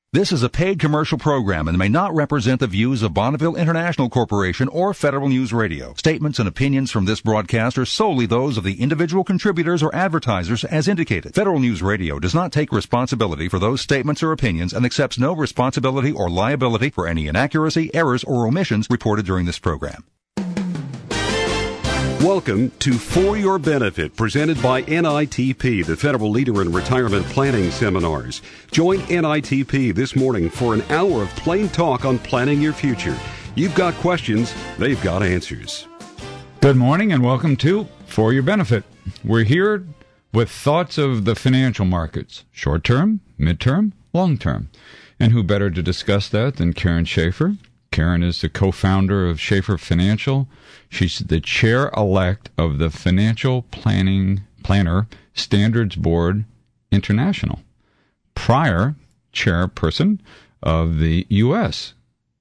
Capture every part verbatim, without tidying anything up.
This is a paid commercial program and may not represent the views of Bonneville International Corporation or Federal News Radio. Statements and opinions from this broadcast are solely those of the individual contributors or advertisers as indicated. Federal News Radio does not take responsibility for those statements or opinions and accepts no responsibility or liability for any inaccuracy, errors, or omissions reported during this program. Welcome to For Your Benefit, presented by N I T P, the federal leader in retirement planning seminars. Join N I T P this morning for an hour of plain talk on planning your future. You've got questions, they've got answers. Good morning and welcome to For Your Benefit. We're here with thoughts of the financial markets, short-term, mid-term, long-term. And who better to discuss that than Karen Schaefer? Karen is the co-founder of Schaefer Financial. She's the chair-elect of the Financial Planning Planner Standards Board International. Prior chairperson of the U S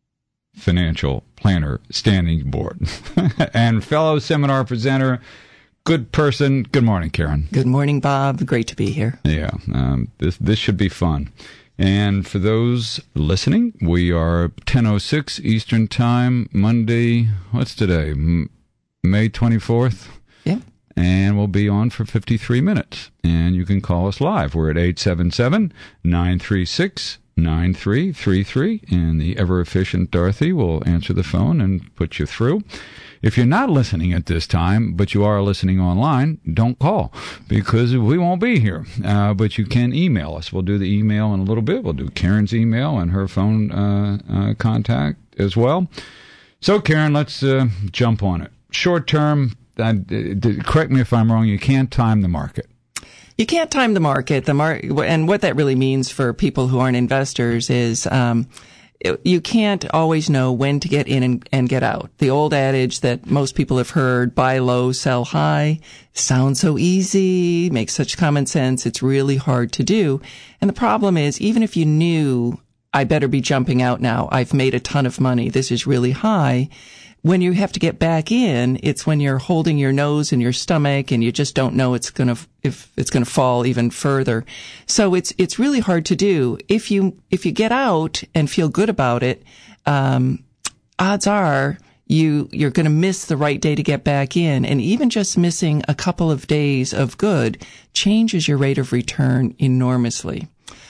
Financial Planner Standing Board. And fellow seminar presenter, good person. Good morning, Karen. Good morning, Bob. Great to be here. Yeah, um, this this should be fun. And for those listening, we are ten oh six Eastern Time, Monday, what's today, M- May twenty-fourth? Yeah. And we'll be on for fifty-three minutes. And you can call us live. We're at eight seven seven, nine three six, nine three three three. And the ever-efficient Dorothy will answer the phone and put you through. If you're not listening at this time, but you are listening online, don't call because we won't be here. Uh, but you can email us. We'll do the email in a little bit. We'll do Karen's email and her phone uh, uh, contact as well. So, Karen, let's uh, jump on it. Short term, uh, correct me if I'm wrong, you can't time the market. You can't time the market. The mar- and what that really means for people who aren't investors is um, you can't always know when to get in and, and get out. The old adage that most people have heard, buy low, sell high, sounds so easy, makes such common sense. It's really hard to do. And the problem is, even if you knew, I better be jumping out now, I've made a ton of money, this is really high, when you have to get back in, it's when you're holding your nose in your stomach and you just don't know it's going to, if it's going to fall even further. So it's, it's really hard to do. If you, if you get out and feel good about it, um, odds are you, you're going to miss the right day to get back in. And even just missing a couple of days of good changes your rate of return enormously.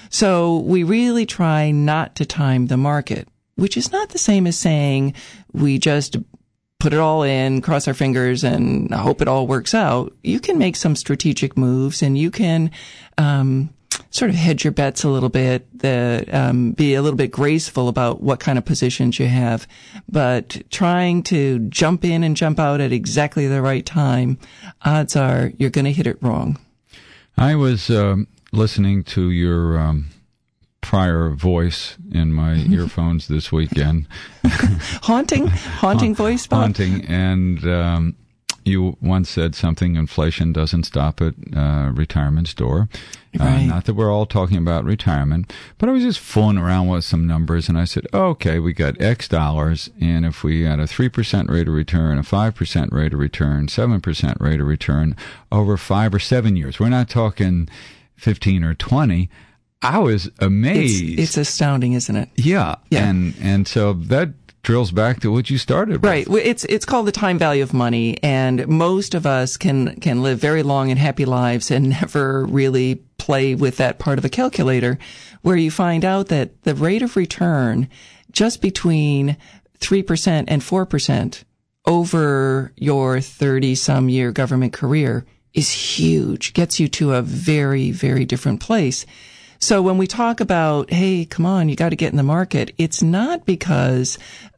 So we really try not to time the market, which is not the same as saying we just put it all in, cross our fingers, and hope it all works out. You can make some strategic moves, and you can um sort of hedge your bets a little bit, the, um, be a little bit graceful about what kind of positions you have. But trying to jump in and jump out at exactly the right time, odds are you're going to hit it wrong. I was um, listening to your Um prior voice in my earphones this weekend. haunting, haunting voice, Bob? Haunting, and um, you once said something, inflation doesn't stop at uh, retirement's door. Right. Uh, not that we're all talking about retirement, but I was just fooling around with some numbers, and I said, okay, we got X dollars, and if we had a three percent rate of return, a five percent rate of return, seven percent rate of return over five or seven years, we're not talking fifteen or twenty, I was amazed. It's, it's astounding, isn't it? Yeah. yeah. And and so that drills back to what you started with. Right. It's it's called the time value of money, and most of us can can live very long and happy lives and never really play with that part of a calculator, where you find out that the rate of return just between three percent and four percent over your thirty-some year government career is huge, gets you to a very, very different place. So when we talk about, hey, come on, you got to get in the market, it's not because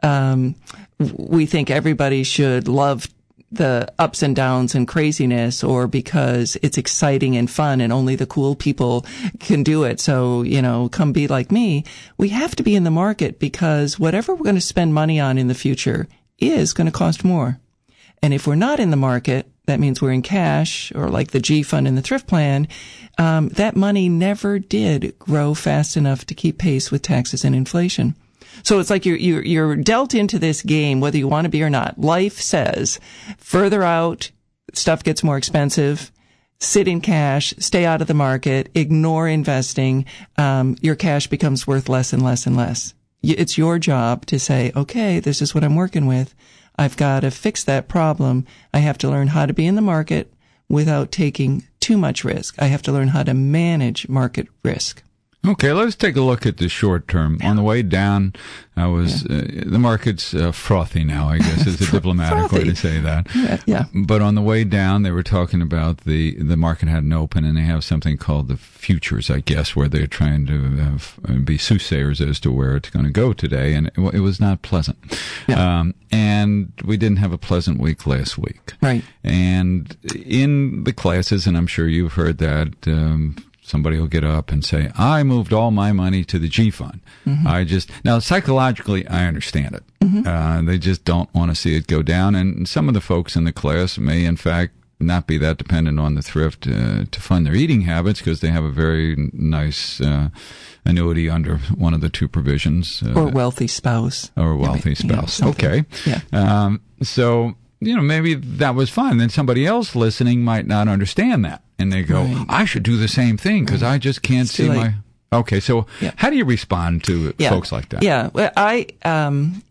um we think everybody should love the ups and downs and craziness, or because it's exciting and fun and only the cool people can do it. So, you know, come be like me. We have to be in the market because whatever we're going to spend money on in the future is going to cost more. And if we're not in the market, that means we're in cash, or like the G fund in the thrift plan. Um, that money never did grow fast enough to keep pace with taxes and inflation. So it's like you're, you're, you're dealt into this game, whether you want to be or not. Life says further out, stuff gets more expensive. sit in cash, stay out of the market, ignore investing, um, your cash becomes worth less and less and less. It's your job to say, okay, this is what I'm working with. I've got to fix that problem. I have to learn how to be in the market without taking too much risk. I have to learn how to manage market risk. Okay, let's take a look at the short term. On the way down, I was yeah. uh, the market's uh, frothy now, I guess is a diplomatic way to say that. Yeah, yeah. But on the way down, they were talking about the the market hadn't opened, and they have something called the futures, I guess, where they're trying to have, be soothsayers as to where it's going to go today, and it, it was not pleasant. Yeah. Um, and we didn't have a pleasant week last week. Right. And in the classes, and I'm sure you've heard that. Um, Somebody will get up and say, I moved all my money to the G fund. Mm-hmm. I just, now psychologically, I understand it. Mm-hmm. Uh, they just don't want to see it go down. And some of the folks in the class may, in fact, not be that dependent on the thrift uh, to fund their eating habits because they have a very nice uh, annuity under one of the two provisions. Uh, or wealthy spouse. Or a wealthy spouse. Yeah, okay. Yeah. Um, so, you know, maybe that was fine. Then somebody else listening might not understand that. And they go, right. I should do the same thing because right. I just can't it's see my... Okay, so yeah. how do you respond to yeah. folks like that? Yeah, well, I... Um,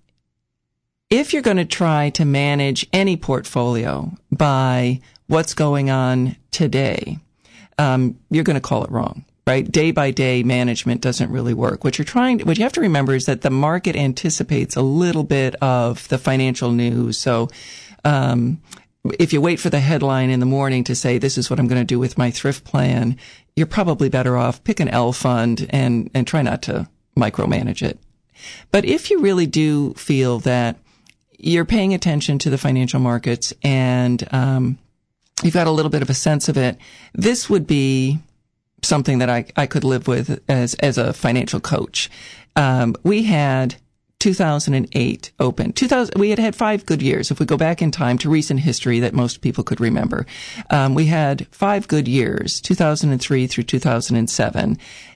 if you're going to try to manage any portfolio by what's going on today, um, you're going to call it wrong. Right? Day by day management doesn't really work. What you're trying to, what you have to remember is that the market anticipates a little bit of the financial news. So, um, if you wait for the headline in the morning to say, this is what I'm going to do with my thrift plan, you're probably better off pick an L fund and, and try not to micromanage it. But if you really do feel that you're paying attention to the financial markets and, um, you've got a little bit of a sense of it, this would be something that I, I could live with as, as a financial coach. Um, we had two thousand eight open. two thousand, we had had five good years. If we go back in time to recent history that most people could remember, um, we had five good years, two thousand three through two thousand seven.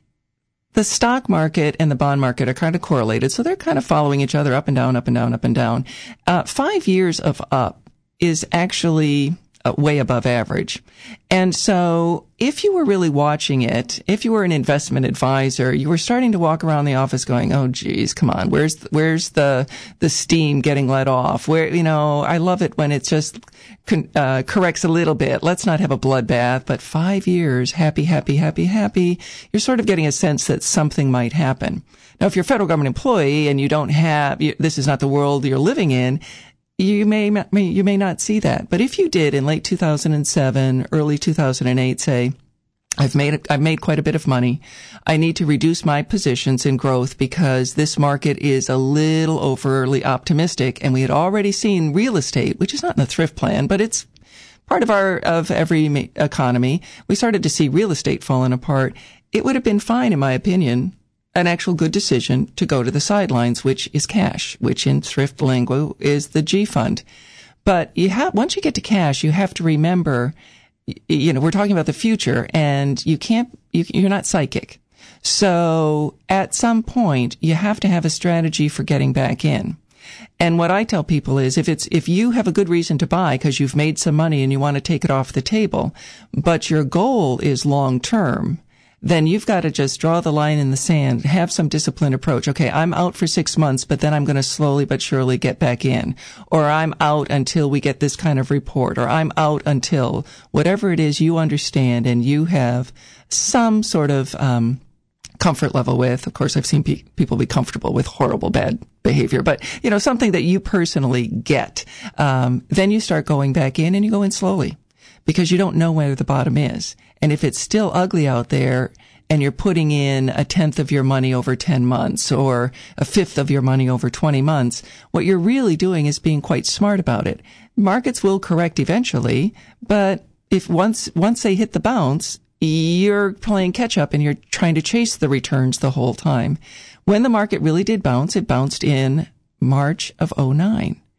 The stock market and the bond market are kind of correlated, so they're kind of following each other up and down, up and down, up and down. Uh, five years of up is actually Uh, way above average. And so if you were really watching it, if you were an investment advisor, you were starting to walk around the office going, oh, geez, come on, where's, where's the, the steam getting let off? Where, you know, I love it when it just con- uh, corrects a little bit. Let's not have a bloodbath, but five years, happy, happy, happy, happy. You're sort of getting a sense that something might happen. Now, if you're a federal government employee and you don't have, you, this is not the world you're living in, You may, may, you may not see that. But if you did in late two thousand seven, early two thousand eight, say, I've made, I've made quite a bit of money. I need to reduce my positions in growth because this market is a little overly optimistic. And we had already seen real estate, which is not in the thrift plan, but it's part of our, of every economy. We started to see real estate falling apart. It would have been fine, in my opinion, an actual good decision to go to the sidelines, which is cash, which in thrift lingo is the G fund. But you have, once you get to cash, you have to remember, you know, we're talking about the future and you can't, you, you're not psychic. So at some point you have to have a strategy for getting back in. And what I tell people is if it's, if you have a good reason to buy because you've made some money and you want to take it off the table, but your goal is long term, then you've got to just draw the line in the sand, have some disciplined approach. Okay, I'm out for six months, but then I'm going to slowly but surely get back in. Or I'm out until we get this kind of report. Or I'm out until whatever it is you understand and you have some sort of um comfort level with. Of course, I've seen pe- people be comfortable with horrible bad behavior, but, you know, something that you personally get. Um, then you start going back in and you go in slowly because you don't know where the bottom is. And if it's still ugly out there and you're putting in a tenth of your money over ten months or a fifth of your money over twenty months, what you're really doing is being quite smart about it. Markets will correct eventually, but if once, once they hit the bounce, you're playing catch up and you're trying to chase the returns the whole time. When the market really did bounce, it bounced in March of oh nine.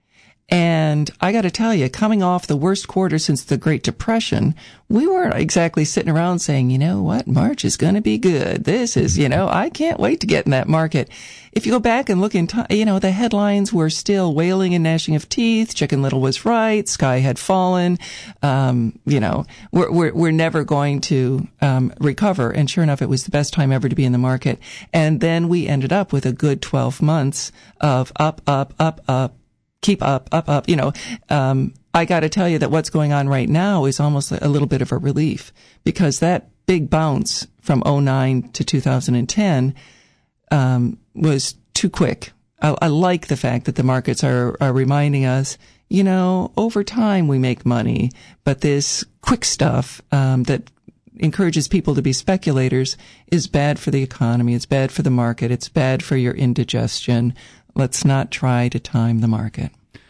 And I got to tell you, coming off the worst quarter since the Great Depression, we weren't exactly sitting around saying, you know what, March is going to be good. This is, you know, I can't wait to get in that market. If you go back and look in time, you know, the headlines were still wailing and gnashing of teeth. Chicken Little was right. Sky had fallen. Um, you know, we're, we're, we're never going to, um, recover. And sure enough, it was the best time ever to be in the market. And then we ended up with a good twelve months of up, up, up, up. Keep up, up, up, you know, um, I got to tell you that what's going on right now is almost a little bit of a relief, because that big bounce from oh nine to two thousand ten, um, was too quick. I, I like the fact that the markets are, are reminding us, you know, over time we make money, but this quick stuff, um, that encourages people to be speculators is bad for the economy. It's bad for the market. It's bad for your indigestion. Let's not try to time the market.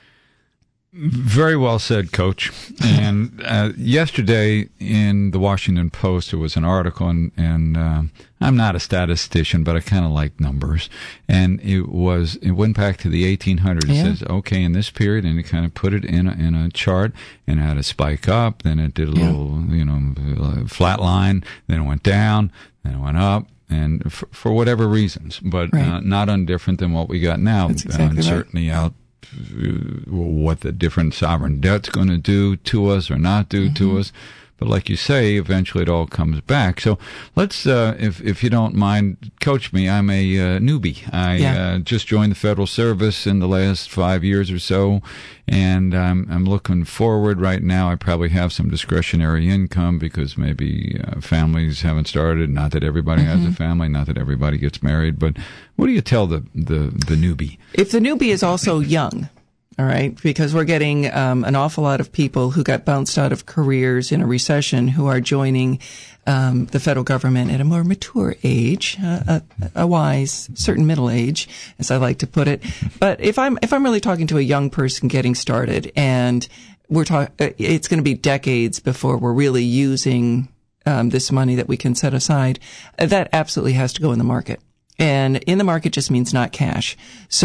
Very well said, Coach. And uh, yesterday in the Washington Post, there was an article, and, and uh, I'm not a statistician, but I kind of like numbers. And it was it went back to the eighteen hundreds. It yeah. says, okay, in this period, and it kind of put it in a, in a chart, and it had a spike up, then it did a yeah. little, you know, flat line, then it went down, then it went up. And for, for whatever reasons, but right. uh, not undifferent than what we got now. That's exactly uh, certainly right. out uh, what the different sovereign debt's going to do to us or not do mm-hmm. to us. But like you say, eventually it all comes back. So let's, uh, if if you don't mind, coach me. I'm a uh, newbie. I yeah. uh, just joined the Federal Service in the last five years or so, and I'm I'm looking forward right now. I probably have some discretionary income because maybe uh, families haven't started. Not that everybody mm-hmm. has a family. Not that everybody gets married. But what do you tell the the, the newbie? If the newbie is also young. All right, because we're getting um, an awful lot of people who got bounced out of careers in a recession who are joining um, the federal government at a more mature age, uh, a, a wise, certain middle age, as I like to put it. But if I'm if I'm really talking to a young person getting started, and we're talking, it's going to be decades before we're really using um, this money that we can set aside. That absolutely has to go in the market, and in the market just means not cash.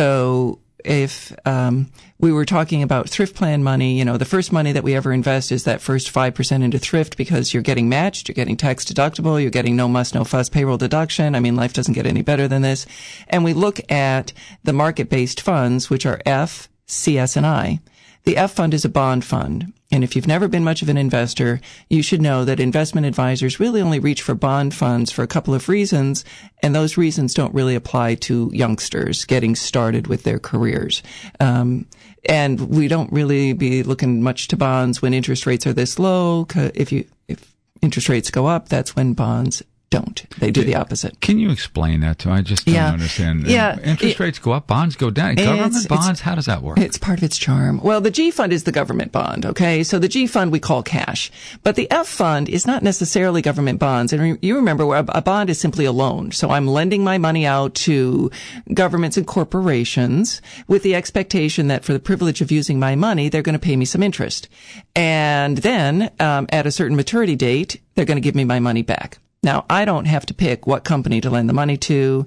So if um we were talking about thrift plan money, you know, the first money that we ever invest is that first five percent into thrift, because you're getting matched, you're getting tax deductible, you're getting no muss, no fuss payroll deduction. I mean, life doesn't get any better than this. And we look at the market-based funds, which are F, C, S, and I. The F fund is a bond fund. And if you've never been much of an investor, you should know that investment advisors really only reach for bond funds for a couple of reasons, and those reasons don't really apply to youngsters getting started with their careers. Um, and we don't really be looking much to bonds when interest rates are this low. If you, if interest rates go up, that's when bonds don't. They do the opposite. Can you explain that to me? I just don't yeah. understand. Yeah. Interest it, rates go up, bonds go down. Government it's, bonds, it's, how does that work? It's part of its charm. Well, the G fund is the government bond, okay? So the G fund we call cash. But the F fund is not necessarily government bonds. And re- you remember, a, a bond is simply a loan. So I'm lending my money out to governments and corporations with the expectation that for the privilege of using my money, they're going to pay me some interest. And then, um, at a certain maturity date, they're going to give me my money back. Now, I don't have to pick what company to lend the money to.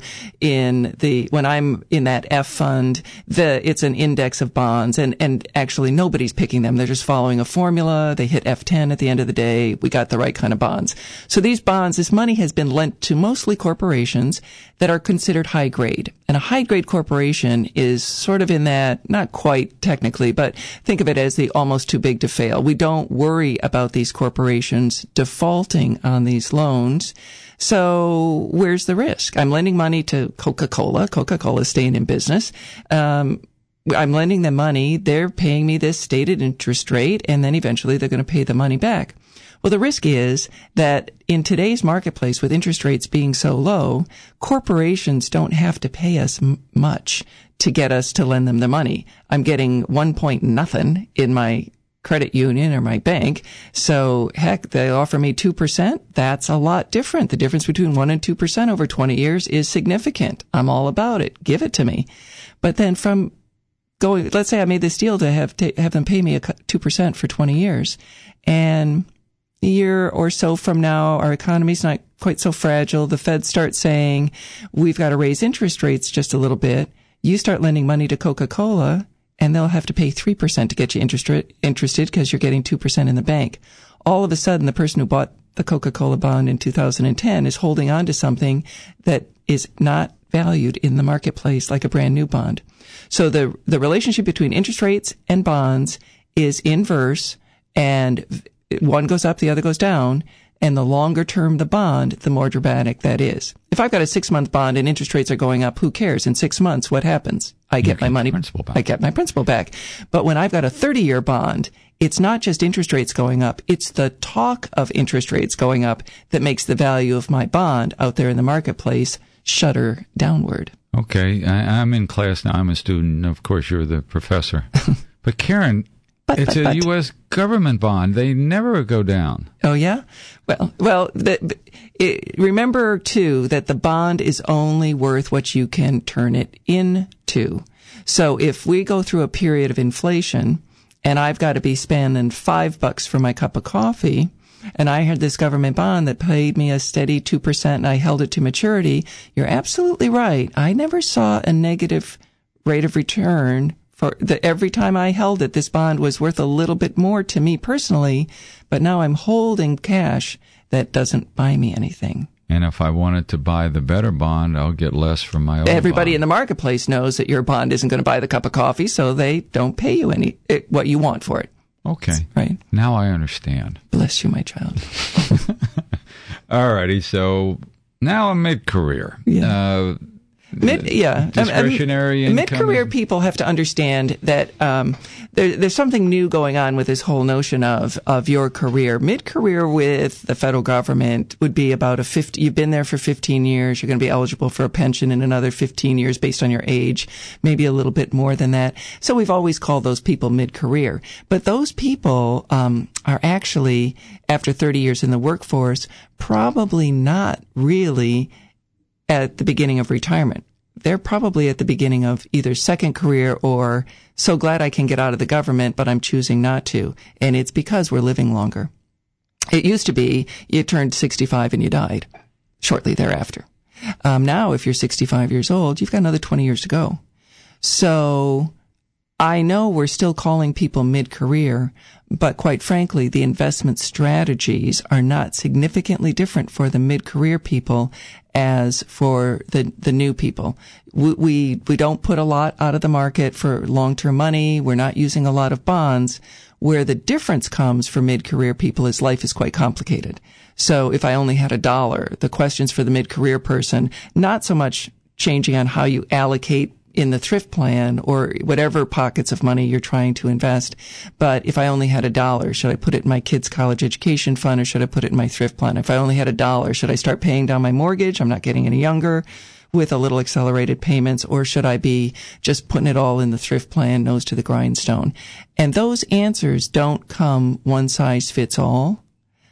In the, when I'm in that F fund, the, it's an index of bonds, and, and actually nobody's picking them. They're just following a formula. They hit F ten at the end of the day. We got the right kind of bonds. So these bonds, this money has been lent to mostly corporations that are considered high grade. And a high grade corporation is sort of in that, not quite technically, but think of it as the almost too big to fail. We don't worry about these corporations defaulting on these loans. So where's the risk? I'm lending money to Coca-Cola. Coca-Cola is staying in business. Um, I'm lending them money. They're paying me this stated interest rate, and then eventually they're going to pay the money back. Well, the risk is that in today's marketplace, with interest rates being so low, corporations don't have to pay us m- much to get us to lend them the money. I'm getting one point nothing in my credit union or my bank. So heck, they offer me two percent. That's a lot different. The difference between one and two percent over twenty years is significant. I'm all about it. Give it to me. But then from going, let's say I made this deal to have, to have them pay me a two percent for twenty years. And a year or so from now, our economy's not quite so fragile. The Fed starts saying, we've got to raise interest rates just a little bit. You start lending money to Coca-Cola, and they'll have to pay three percent to get you interest- interested because you're getting two percent in the bank. All of a sudden, the person who bought the Coca-Cola bond in two thousand ten is holding on to something that is not valued in the marketplace like a brand new bond. So the the relationship between interest rates and bonds is inverse, and one goes up, the other goes down, and the longer term the bond, the more dramatic that is. If I've got a six-month bond and interest rates are going up, who cares? In six months, what happens? I get my money, principal back. I get my principal back. But when I've got a thirty-year bond, it's not just interest rates going up, it's the talk of interest rates going up that makes the value of my bond out there in the marketplace shudder downward. Okay, I, I'm in class now. I'm a student. Of course, you're the professor. But Karen, but, it's but, a but. U S government bond. They never go down. Oh, yeah? Well, well. The, it, remember, too, that the bond is only worth what you can turn it into. So if we go through a period of inflation and I've got to be spending five bucks for my cup of coffee, and I had this government bond that paid me a steady two percent and I held it to maturity, you're absolutely right. I never saw a negative rate of return for the, every time I held it. This bond was worth a little bit more to me personally, but now I'm holding cash that doesn't buy me anything. And if I wanted to buy the better bond, I'll get less from my old Everybody bond. in the marketplace knows that your bond isn't going to buy the cup of coffee, so they don't pay you any it, what you want for it. Okay. Right. Now I understand. Bless you, my child. All righty. So now I'm mid-career. Yeah. Uh, Mid, yeah. Discretionary I mean, income. Mid-career people have to understand that um, there, there's something new going on with this whole notion of of your career. Mid-career with the federal government would be about a fifty. You've been there for fifteen years. You're going to be eligible for a pension in another fifteen years based on your age, maybe a little bit more than that. So we've always called those people mid-career. But those people um, are actually, after thirty years in the workforce, probably not really at the beginning of retirement. They're probably at the beginning of either second career or so glad I can get out of the government, but I'm choosing not to. And it's because we're living longer. It used to be you turned sixty-five and you died shortly thereafter. Um, now, if you're sixty-five years old, you've got another twenty years to go. So I know we're still calling people mid-career, but quite frankly, the investment strategies are not significantly different for the mid-career people as for the the new people. We, we we don't put a lot out of the market for long-term money. We're not using a lot of bonds. Where the difference comes for mid-career people is life is quite complicated. So if I only had a dollar, the questions for the mid-career person, not so much changing on how you allocate in the thrift plan or whatever pockets of money you're trying to invest. But if I only had a dollar, should I put it in my kid's college education fund or should I put it in my thrift plan? If I only had a dollar, should I start paying down my mortgage? I'm not getting any younger with a little accelerated payments, or should I be just putting it all in the thrift plan, nose to the grindstone? And those answers don't come one size fits all,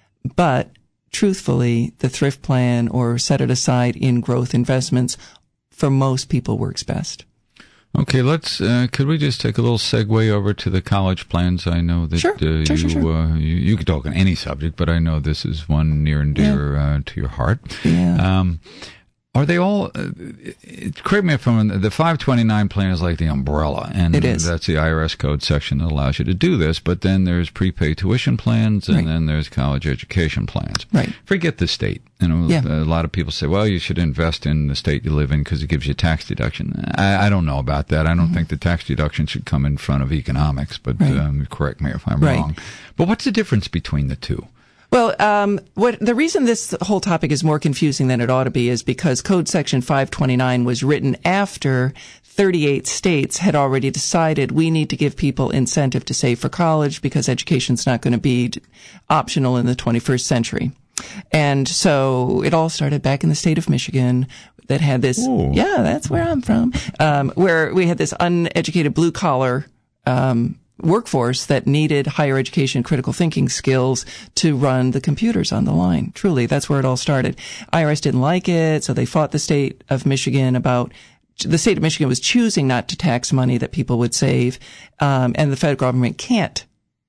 but truthfully, the thrift plan or set it aside in growth investments for most people works best. Okay, let's. Uh, could we just take a little segue over to the college plans? I know that sure, uh, sure, you, sure, sure. Uh, you you could talk on any subject, but I know this is one near and dear yeah. uh, to your heart. Yeah. Um, are they all? Uh, correct me if I'm. The five twenty-nine plan is like the umbrella, and it is. That's the I R S code section that allows you to do this. But then there's prepaid tuition plans, and right. then there's college education plans. Right. Forget the state. You know, yeah. a lot of people say, "Well, you should invest in the state you live in because it gives you tax deduction." I, I don't know about that. I don't mm-hmm. think the tax deduction should come in front of economics. But right. um, correct me if I'm right. wrong. But what's the difference between the two? Well, um, what the reason this whole topic is more confusing than it ought to be is because Code Section five twenty-nine was written after thirty-eight states had already decided we need to give people incentive to save for college because education's not going to be optional in the twenty-first century. And so it all started back in the state of Michigan that had this, Ooh. yeah, that's where I'm from, um, where we had this uneducated blue collar, um, workforce that needed higher education critical thinking skills to run the computers on the line. Truly, that's where it all started. I R S didn't like it, so they fought the state of Michigan about the state of Michigan was choosing not to tax money that people would save, um, and the federal government can't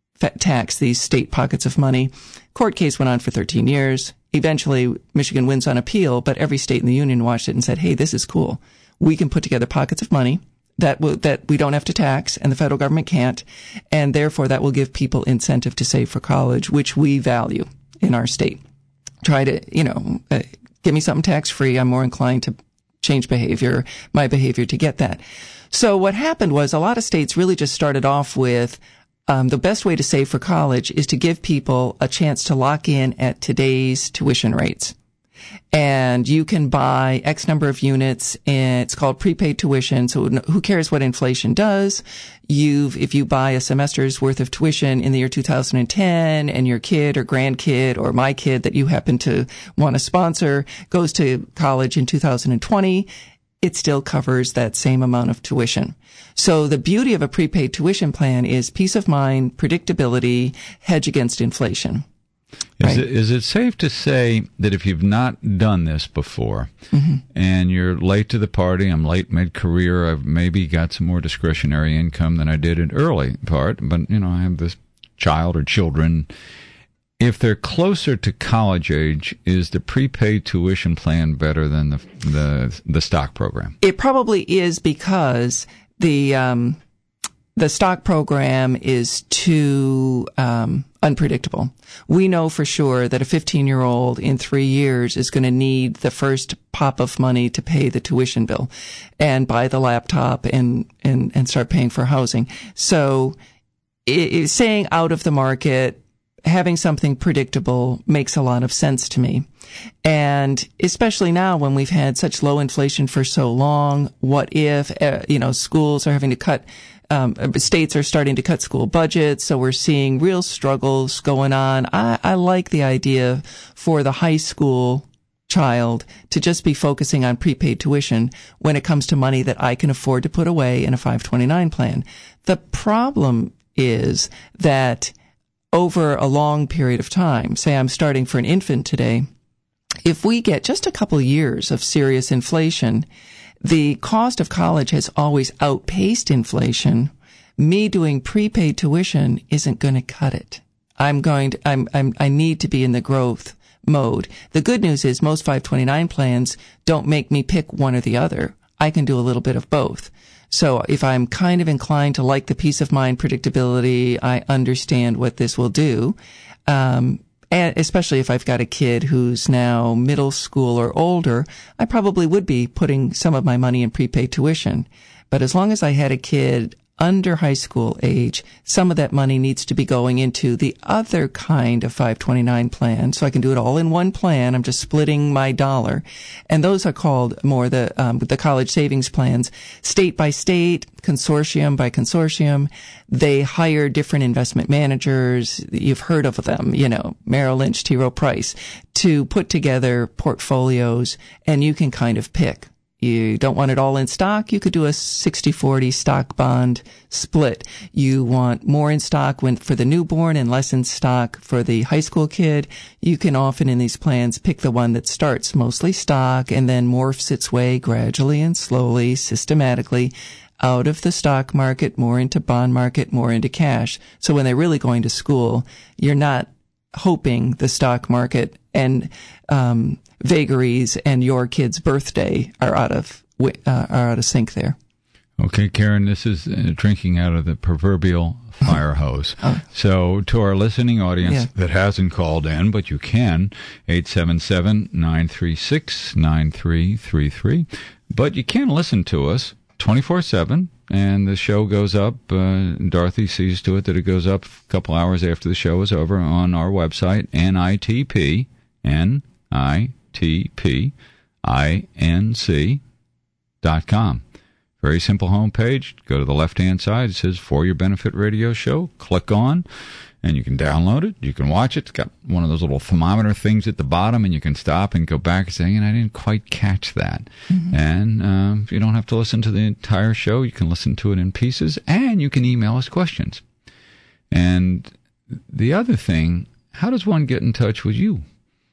tax these state pockets of money. Court case went on for thirteen years. Eventually, Michigan wins on appeal, but every state in the union watched it and said, hey, this is cool. We can put together pockets of money that will, that we don't have to tax and the federal government can't. And therefore that will give people incentive to save for college, which we value in our state. Try to, you know, uh, give me something tax free. I'm more inclined to change behavior, my behavior to get that. So what happened was a lot of states really just started off with, um, the best way to save for college is to give people a chance to lock in at today's tuition rates. And you can buy X number of units, and it's called prepaid tuition. So who cares what inflation does? You've, if you buy a semester's worth of tuition in the year two thousand ten, and your kid or grandkid or my kid that you happen to want to sponsor goes to college in two thousand twenty, it still covers that same amount of tuition. So the beauty of a prepaid tuition plan is peace of mind, predictability, hedge against inflation. Is, right. it, is it safe to say that if you've not done this before, mm-hmm. and you're late to the party, I'm late mid-career, I've maybe got some more discretionary income than I did in early part, but, you know, I have this child or children. If they're closer to college age, is the prepaid tuition plan better than the the, the stock program? It probably is, because the um, the stock program is too um, unpredictable. We know for sure that a fifteen-year-old in three years is going to need the first pop of money to pay the tuition bill and buy the laptop and and, and start paying for housing. So it, it, saying out of the market, having something predictable makes a lot of sense to me. And especially now when we've had such low inflation for so long, what if, uh, you know, schools are having to cut, um, states are starting to cut school budgets. So we're seeing real struggles going on. I, I like the idea for the high school child to just be focusing on prepaid tuition when it comes to money that I can afford to put away in a five twenty-nine plan. The problem is that over a long period of time, say I'm starting for an infant today, if we get just a couple years of serious inflation, the cost of college has always outpaced inflation. Me doing prepaid tuition isn't going to cut it. I'm going to, I'm, I'm, I need to be in the growth mode. The good news is most five twenty-nine plans don't make me pick one or the other. I can do a little bit of both. So if I'm kind of inclined to like the peace of mind predictability, I understand what this will do. Um, and especially if I've got a kid who's now middle school or older, I probably would be putting some of my money in prepaid tuition. But as long as I had a kid under high school age, some of that money needs to be going into the other kind of five twenty-nine plan. So I can do it all in one plan. I'm just splitting my dollar. And those are called more the, um, the college savings plans. State by state, consortium by consortium, they hire different investment managers. You've heard of them, you know, Merrill Lynch, T. Rowe Price, to put together portfolios, and you can kind of pick. You don't want it all in stock, you could do a sixty forty stock bond split. You want more in stock when, for the newborn and less in stock for the high school kid. You can often in these plans pick the one that starts mostly stock and then morphs its way gradually and slowly, systematically, out of the stock market, more into bond market, more into cash. So when they're really going to school, you're not hoping the stock market and um vagaries and your kid's birthday are out of uh, are out of sync there. Okay, Karen, this is uh, drinking out of the proverbial fire hose. Oh. So to our listening audience yeah. that hasn't called in, but you can, eight seven seven, nine three six, nine three three three. But you can listen to us twenty-four seven, and the show goes up. Uh, Dorothy sees to it that it goes up a couple hours after the show is over on our website, N I T P, N I T P I N C dot com. Very simple homepage. Go to the left-hand side. It says For Your Benefit Radio Show. Click on, and you can download it. You can watch it. It's got one of those little thermometer things at the bottom, and you can stop and go back and say, I didn't quite catch that. Mm-hmm. And uh, you don't have to listen to the entire show. You can listen to it in pieces, and you can email us questions. And the other thing, how does one get in touch with you?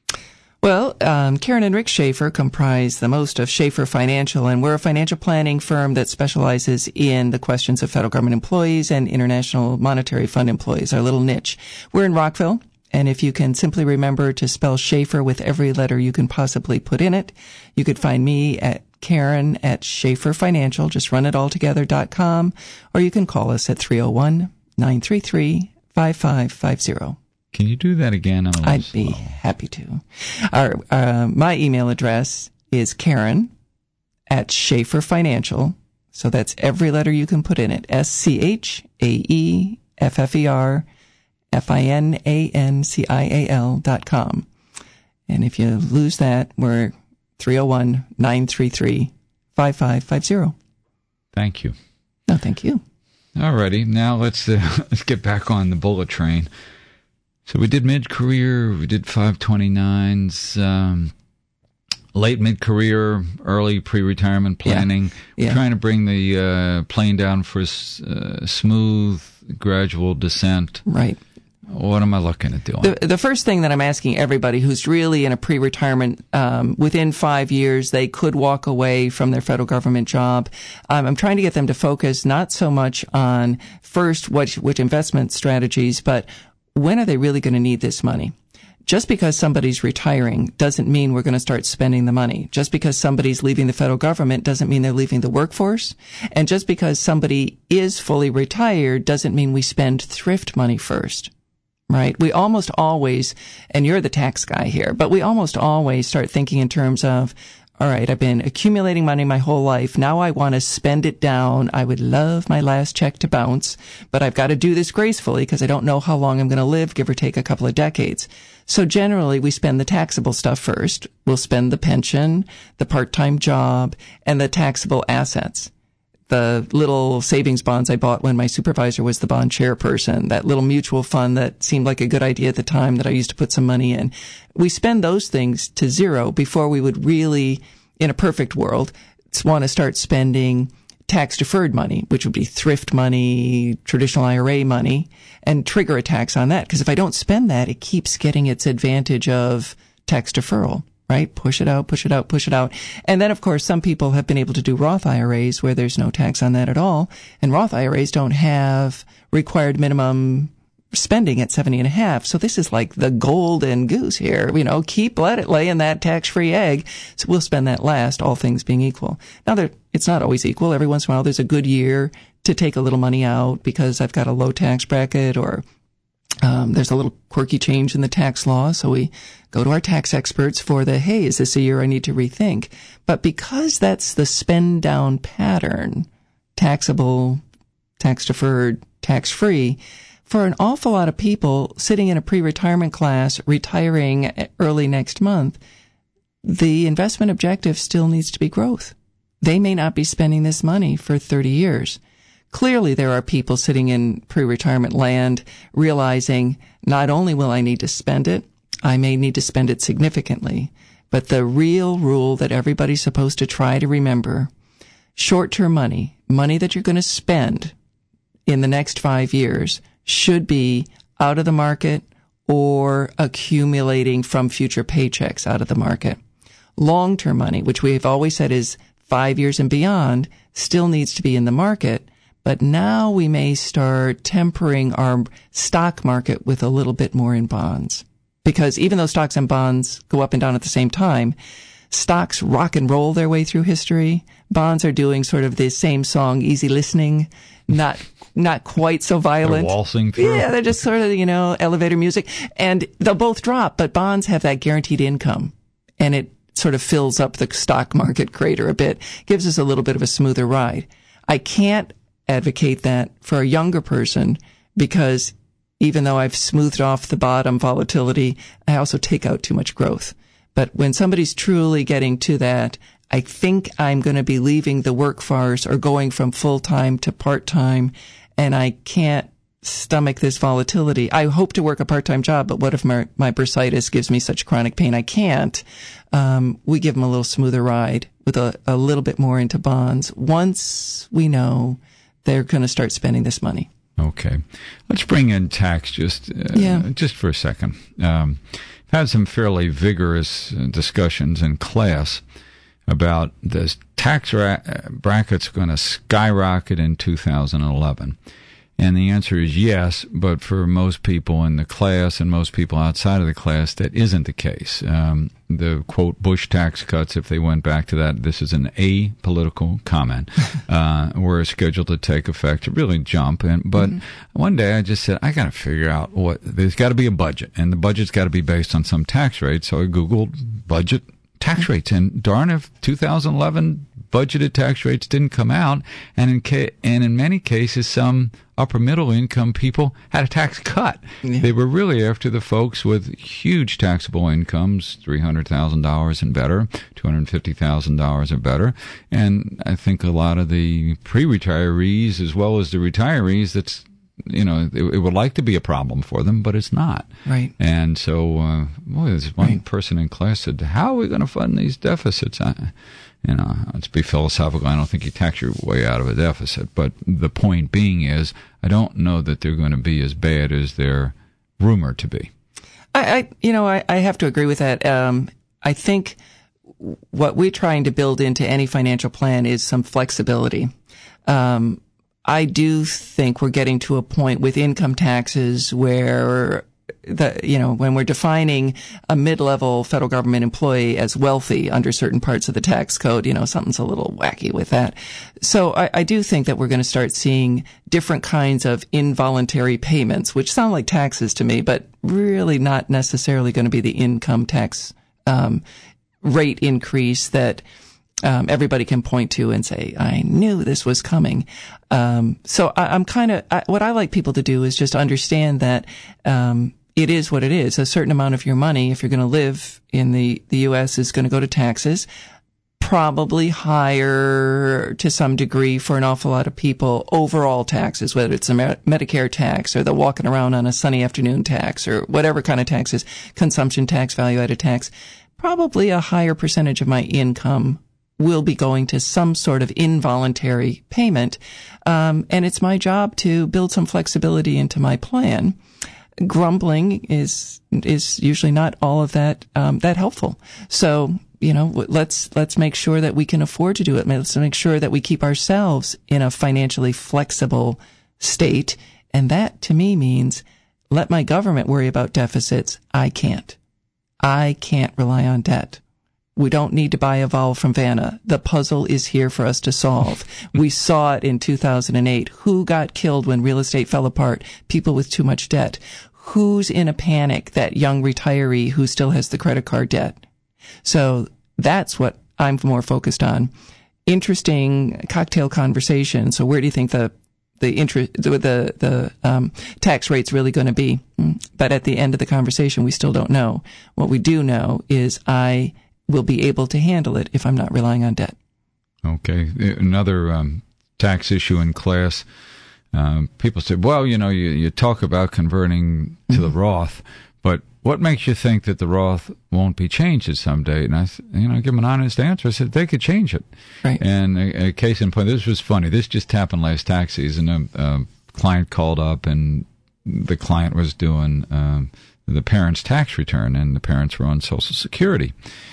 Well, um, Karen and Rick Schaefer comprise the most of Schaefer Financial, and we're a financial planning firm that specializes in the questions of federal government employees and International Monetary Fund employees, our little niche. We're in Rockville, And if you can simply remember to spell Schaefer with every letter you can possibly put in it, you could find me at Karen at Schaefer Financial, just run it all together dot com, or you can call us at three oh one, nine three three, five five five zero. Can you do that again? On a I'd slow? be happy to. Our, uh, my email address is Karen at Schaefer Financial. So that's every letter you can put in it. S C H A E F F E R F I N A N C I A L dot com. And if you lose that, we're three oh one, nine three three, five five five zero. Thank you. No, thank you. All righty. Now let's, uh, let's get back on the bullet train. So we did mid-career, we did five twenty-nines, um, late mid-career, early pre-retirement planning. Yeah. We're Yeah. trying to bring the uh, plane down for uh, smooth, gradual descent. Right. What am I looking at doing? The, the first thing that I'm asking everybody who's really in a pre-retirement, um, within five years, they could walk away from their federal government job. Um, I'm trying to get them to focus not so much on first which, which investment strategies, but when are they really going to need this money? Just because somebody's retiring doesn't mean we're going to start spending the money. Just because somebody's leaving the federal government doesn't mean they're leaving the workforce. And just because somebody is fully retired doesn't mean we spend thrift money first. Right? We almost always, and you're the tax guy here, but we almost always start thinking in terms of, all right, I've been accumulating money my whole life. Now I want to spend it down. I would love my last check to bounce, but I've got to do this gracefully because I don't know how long I'm going to live, give or take a couple of decades. So generally we spend the taxable stuff first. We'll spend the pension, the part-time job, and the taxable assets. The little savings bonds I bought when my supervisor was the bond chairperson, that little mutual fund that seemed like a good idea at the time that I used to put some money in. We spend those things to zero before we would really, in a perfect world, want to start spending tax-deferred money, which would be thrift money, traditional I R A money, and trigger a tax on that. Because if I don't spend that, it keeps getting its advantage of tax deferral. Right? Push it out, push it out, push it out. And then, of course, some people have been able to do Roth I R As where there's no tax on that at all. And Roth I R As don't have required minimum spending at seventy and a half. So this is like the golden goose here. You know, keep, let it lay in that tax-free egg. So we'll spend that last, all things being equal. Now, there, it's not always equal. Every once in a while, there's a good year to take a little money out because I've got a low tax bracket or Um, there's a little quirky change in the tax law, so we go to our tax experts for the, hey, is this a year I need to rethink? But because that's the spend down pattern, taxable, tax deferred, tax free, for an awful lot of people sitting in a pre-retirement class, retiring early next month, the investment objective still needs to be growth. They may not be spending this money for thirty years. Clearly, there are people sitting in pre-retirement land realizing not only will I need to spend it, I may need to spend it significantly. But the real rule that everybody's supposed to try to remember, short-term money, money that you're going to spend in the next five years, should be out of the market or accumulating from future paychecks out of the market. Long-term money, which we've always said is five years and beyond, still needs to be in the market. But now we may start tempering our stock market with a little bit more in bonds. Because even though stocks and bonds go up and down at the same time, stocks rock and roll their way through history. Bonds are doing sort of the same song, easy listening, not not quite so violent. They're waltzing through. Yeah, they're just sort of, you know, elevator music. And they'll both drop, but bonds have that guaranteed income. And it sort of fills up the stock market crater a bit, gives us a little bit of a smoother ride. I can't advocate that for a younger person because even though I've smoothed off the bottom volatility, I also take out too much growth. But when somebody's truly getting to that, I think I'm going to be leaving the workforce or going from full-time to part-time, and I can't stomach this volatility. I hope to work a part-time job, but what if my, my bursitis gives me such chronic pain I can't? Um, we give them a little smoother ride with a, a little bit more into bonds once we know they're going to start spending this money. Okay. Let's bring in tax just uh, yeah. just for a second. Um, I've had some fairly vigorous discussions in class about the tax ra- brackets going to skyrocket in two thousand eleven. And the answer is yes, but for most people in the class and most people outside of the class, that isn't the case. Um, the, quote, Bush tax cuts, if they went back to that, this is an apolitical comment, uh, were scheduled to take effect to really jump. And, but mm-hmm. one day I just said, I got to figure out what, there's got to be a budget, and the budget's got to be based on some tax rate. So I Googled budget tax rates, and darn if two thousand eleven budgeted tax rates didn't come out, and in ca- and in many cases, some upper middle income people had a tax cut. Yeah. They were really after the folks with huge taxable incomes, three hundred thousand dollars and better, two hundred fifty thousand dollars or better, and I think a lot of the pre-retirees as well as the retirees, that's you know, it, it would like to be a problem for them, but it's not. Right. And so, uh, boy, there's one right. person in class said, how are we going to fund these deficits? I, you know, let's be philosophical. I don't think you tax your way out of a deficit. But the point being is, I don't know that they're going to be as bad as they're rumored to be. I, I you know, I, I have to agree with that. Um, I think what we're trying to build into any financial plan is some flexibility. Um, I do think we're getting to a point with income taxes where the, you know, when we're defining a mid-level federal government employee as wealthy under certain parts of the tax code, you know, something's a little wacky with that. So I, I do think that we're going to start seeing different kinds of involuntary payments, which sound like taxes to me, but really not necessarily going to be the income tax, um, rate increase that Um, everybody can point to and say, I knew this was coming. Um, so I, I'm kind of, what I like people to do is just understand that, um, it is what it is. A certain amount of your money, if you're going to live in the, the U S, is going to go to taxes, probably higher to some degree for an awful lot of people overall taxes, whether it's a Medicare tax or the walking around on a sunny afternoon tax or whatever kind of taxes, consumption tax, value added tax, probably a higher percentage of my income will be going to some sort of involuntary payment. Um, and it's my job to build some flexibility into my plan. Grumbling is, is usually not all of that, um, that helpful. So, you know, let's, let's make sure that we can afford to do it. Let's make sure that we keep ourselves in a financially flexible state. And that to me means let my government worry about deficits. I can't. I can't rely on debt. We don't need to buy a vowel from Vanna. The puzzle is here for us to solve. We saw it in two thousand eight. Who got killed when real estate fell apart? People with too much debt. Who's in a panic? That young retiree who still has the credit card debt. So that's what I'm more focused on. Interesting cocktail conversation. So where do you think the the interest, the the, the um, tax rate's really going to be? But at the end of the conversation, we still don't know. What we do know is I will be able to handle it if I'm not relying on debt. Okay. Another um, tax issue in class. Um, people say, well, you know, you, you talk about converting to mm-hmm. the Roth, but what makes you think that the Roth won't be changed at some date? And I, you know, I give them an honest answer. I said, they could change it. Right. And a, a case in point, this was funny. This just happened last tax season. A, a client called up, and the client was doing um, the parents' tax return, and the parents were on Social Security.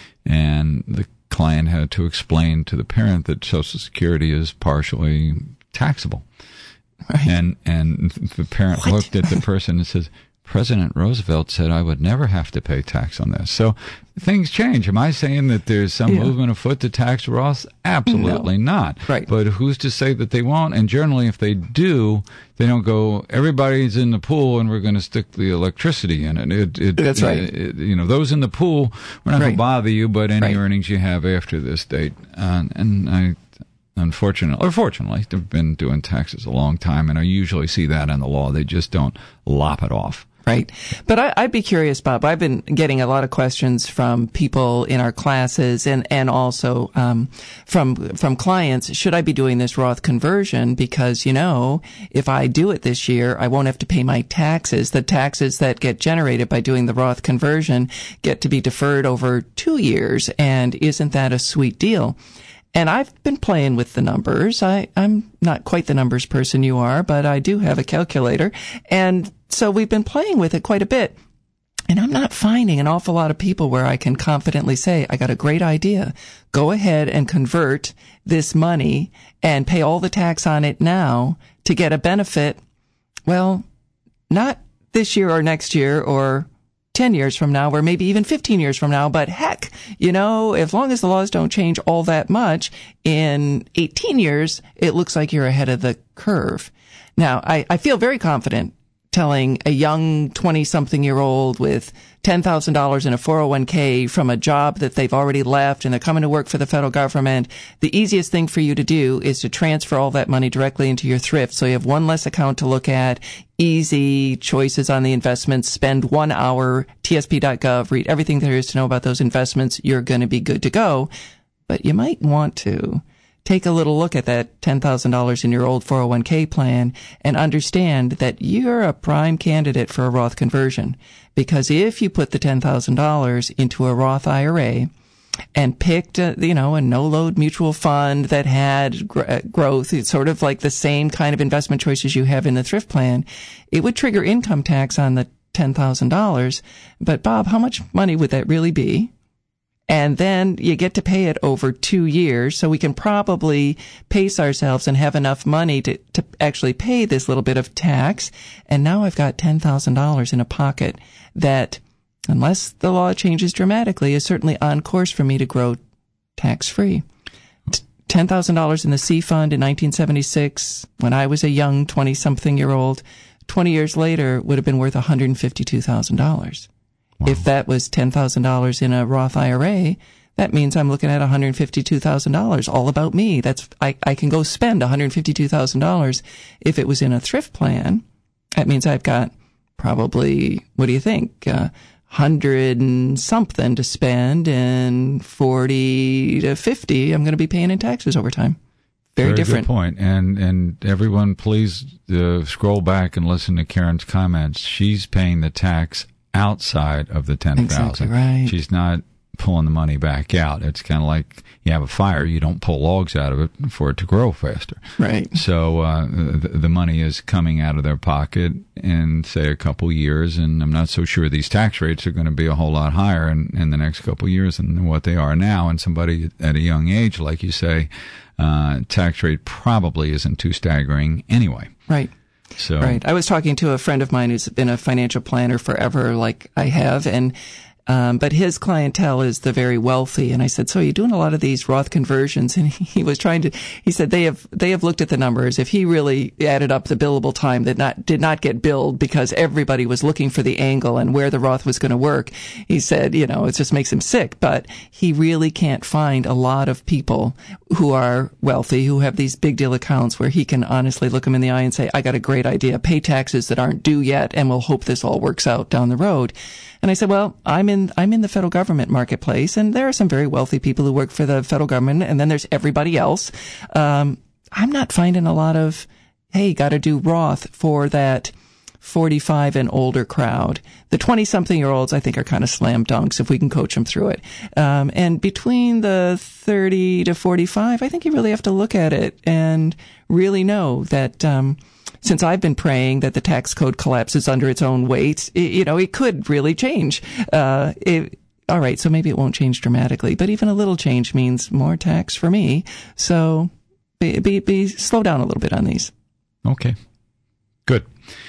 And the client had to explain to the parent that Social Security is partially taxable. Right. And and the parent what? looked at the person and says, President Roosevelt said I would never have to pay tax on this. So things change. Am I saying that there's some yeah. movement afoot to tax Roths? Absolutely no. not. Right. But who's to say that they won't? And generally, if they do, they don't go, everybody's in the pool and we're going to stick the electricity in it. it, it That's right. It, it, you know, those in the pool, we're not right. going to bother you, but any right. earnings you have after this date. Uh, and I, unfortunately, or fortunately, they've been doing taxes a long time, and I usually see that in the law. They just don't lop it off. Right. But I, I'd be curious, Bob. I've been getting a lot of questions from people in our classes and, and also, um, from, from clients. Should I be doing this Roth conversion? Because, you know, if I do it this year, I won't have to pay my taxes. The taxes that get generated by doing the Roth conversion get to be deferred over two years. And isn't that a sweet deal? And I've been playing with the numbers. I, I'm not quite the numbers person you are, but I do have a calculator. And so we've been playing with it quite a bit. And I'm not finding an awful lot of people where I can confidently say, I got a great idea. Go ahead and convert this money and pay all the tax on it now to get a benefit well, not this year or next year or ten years from now, or maybe even fifteen years from now, but heck, you know, as long as the laws don't change all that much, in eighteen years, it looks like you're ahead of the curve. Now, I, I feel very confident telling a young twenty-something-year-old with ten thousand dollars in a four oh one k from a job that they've already left and they're coming to work for the federal government, the easiest thing for you to do is to transfer all that money directly into your thrift. So you have one less account to look at, easy choices on the investments, spend one hour, T S P dot gov, read everything there is to know about those investments. You're going to be good to go. But you might want to take a little look at that ten thousand dollars in your old four oh one k plan and understand that you're a prime candidate for a Roth conversion. Because if you put the ten thousand dollars into a Roth I R A and picked, a, you know, a no-load mutual fund that had gr- growth, it's sort of like the same kind of investment choices you have in the thrift plan, it would trigger income tax on the ten thousand dollars. But Bob, how much money would that really be? And then you get to pay it over two years, so we can probably pace ourselves and have enough money to, to actually pay this little bit of tax. And now I've got ten thousand dollars in a pocket that, unless the law changes dramatically, is certainly on course for me to grow tax-free. T- ten thousand dollars in the C Fund in nineteen seventy-six, when I was a young twenty-something-year-old, twenty years later would have been worth one hundred fifty-two thousand dollars. Wow. If that was ten thousand dollars in a Roth I R A, that means I'm looking at one hundred fifty-two thousand dollars, all about me. That's I, I can go spend one hundred fifty-two thousand dollars. If it was in a thrift plan, that means I've got probably, what do you think, uh, hundred and something to spend, and forty to fifty I'm going to be paying in taxes over time. Very, Very different. Good point. And and everyone, please uh, scroll back and listen to Karen's comments. She's paying the tax outside of the ten thousand. Exactly right. She's not pulling the money back out. It's kind of like you have a fire, you don't pull logs out of it for it to grow faster. Right. So uh, the, the money is coming out of their pocket in, say, a couple years, and I'm not so sure these tax rates are going to be a whole lot higher in, in the next couple years than what they are now. And somebody at a young age, like you say, uh, tax rate probably isn't too staggering anyway. Right. So, right. I was talking to a friend of mine who's been a financial planner forever, like I have, and um, but his clientele is the very wealthy. And I said, so are you doing a lot of these Roth conversions? And he was trying to, he said they have, they have looked at the numbers. If he really added up the billable time that not, did not get billed because everybody was looking for the angle and where the Roth was going to work, he said, you know, it just makes him sick. But he really can't find a lot of people who are wealthy, who have these big deal accounts where he can honestly look them in the eye and say, I got a great idea, pay taxes that aren't due yet, and we'll hope this all works out down the road. And I said, well, I'm in, I'm in the federal government marketplace, and there are some very wealthy people who work for the federal government, and then there's everybody else. Um, I'm not finding a lot of, hey, got to do Roth for that forty-five and older crowd. The twenty-something-year-olds, I think, are kind of slam dunks if we can coach them through it. Um, and between the thirty to forty-five, I think you really have to look at it and really know that, um, since I've been praying that the tax code collapses under its own weight, it, you know, it could really change. Uh, it, all right, so maybe it won't change dramatically, but even a little change means more tax for me. So be, be, be slow down a little bit on these. Okay, good.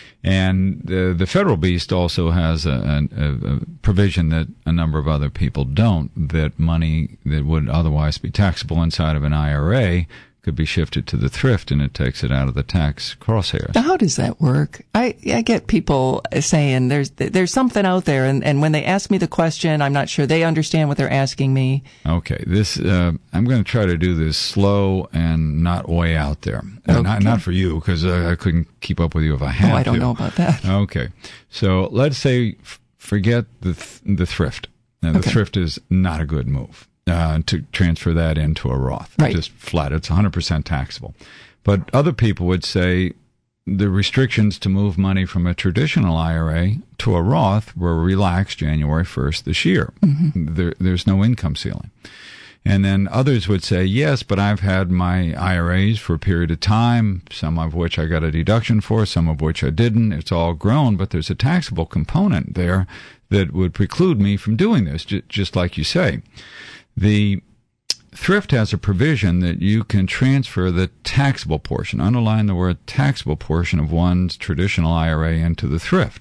And the, the federal beast also has a, a, a provision that a number of other people don't, that money that would otherwise be taxable inside of an I R A could be shifted to the thrift, and it takes it out of the tax crosshairs. Now, how does that work? I, I get people saying there's there's something out there, and, and when they ask me the question, I'm not sure they understand what they're asking me. Okay, this uh, I'm going to try to do this slow and not way out there. Okay. Not, not for you, because uh, I couldn't keep up with you if I had to. Oh, I don't to. know about that. Okay, so let's say f- forget the th- the thrift. Now, the okay. thrift is not a good move. Uh, to transfer that into a Roth. Right. Just flat. It's one hundred percent taxable. But other people would say the restrictions to move money from a traditional I R A to a Roth were relaxed January first this year. Mm-hmm. There, there's no income ceiling. And then others would say, yes, but I've had my I R As for a period of time, some of which I got a deduction for, some of which I didn't. It's all grown, but there's a taxable component there that would preclude me from doing this, j- just like you say. The Thrift has a provision that you can transfer the taxable portion, underline the word taxable portion of one's traditional I R A into the Thrift.